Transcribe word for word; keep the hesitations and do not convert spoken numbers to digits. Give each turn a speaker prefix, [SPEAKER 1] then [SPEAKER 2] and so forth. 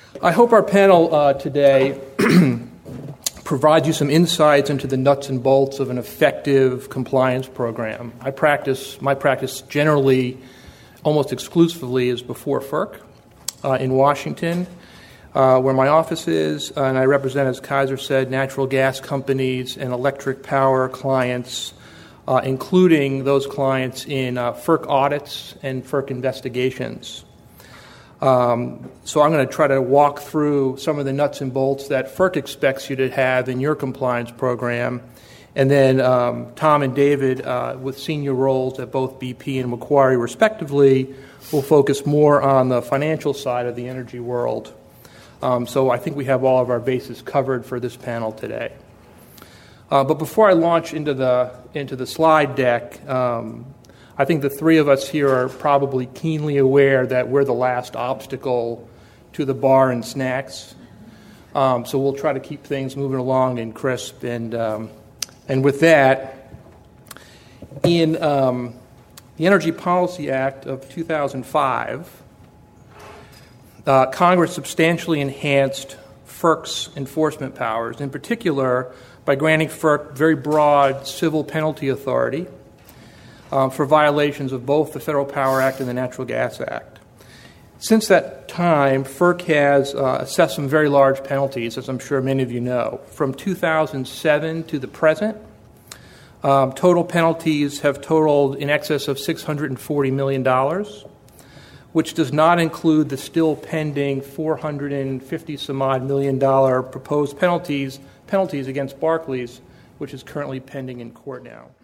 [SPEAKER 1] I hope our panel uh, today provides you some insights into the nuts and bolts of an effective compliance program. I practice, my practice generally, almost exclusively, is before FERC uh, in Washington, uh, where my office is, and I represent, as Kaiser said, natural gas companies and electric power clients, uh, including those clients in uh, FERC audits and FERC investigations. Um, so I'm going to try to walk through some of the nuts and bolts that FERC expects you to have in your compliance program. And then um, Tom and David, uh, with senior roles at both B P and Macquarie respectively, will focus more on the financial side of the energy world. Um, so I think we have all of our bases covered for this panel today. Uh, but before I launch into the, into the slide deck, um, I think the three of us here are probably keenly aware that we're the last obstacle to the bar and snacks. Um, so we'll try to keep things moving along and crisp. And um, and with that, in um, the Energy Policy Act of two thousand five, uh, Congress substantially enhanced FERC's enforcement powers, in particular by granting FERC very broad civil penalty authority Um, for violations of both the Federal Power Act and the Natural Gas Act. Since that time, FERC has uh, assessed some very large penalties, as I'm sure many of you know. From two thousand seven to the present, um, total penalties have totaled in excess of six hundred forty million dollars, which does not include the still pending four hundred fifty some odd million dollar proposed penalties, penalties against Barclays, which is currently pending in court now.